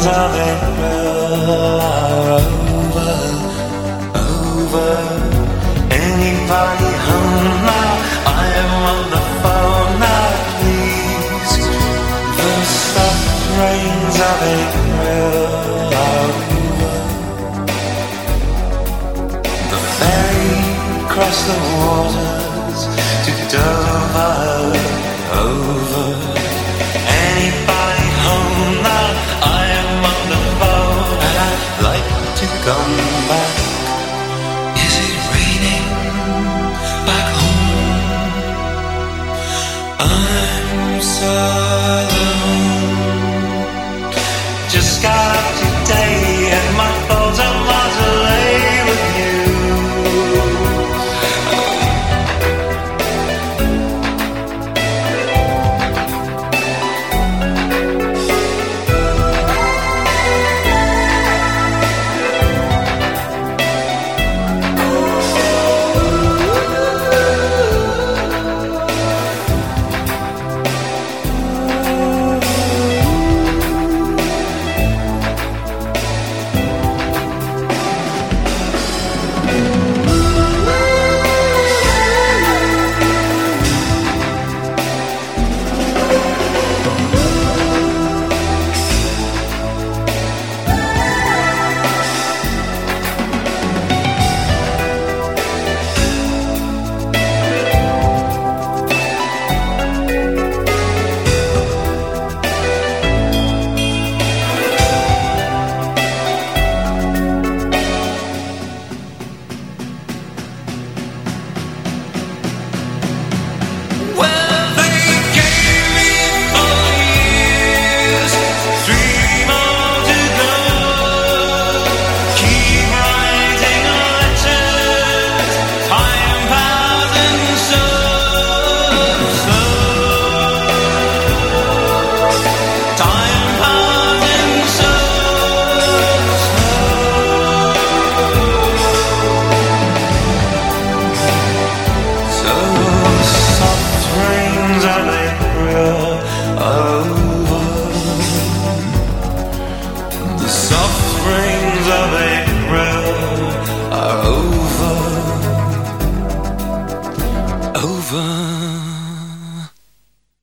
of April are over. Anybody home now? I am on the phone now, please. The soft rains of April are over. The ferry crossed the waters to Dover, over. Anybody home now? I am on the phone and I'd like to come back. Is it raining back home? I'm so alone. Just got up today and my thoughts are miles away with you. Over.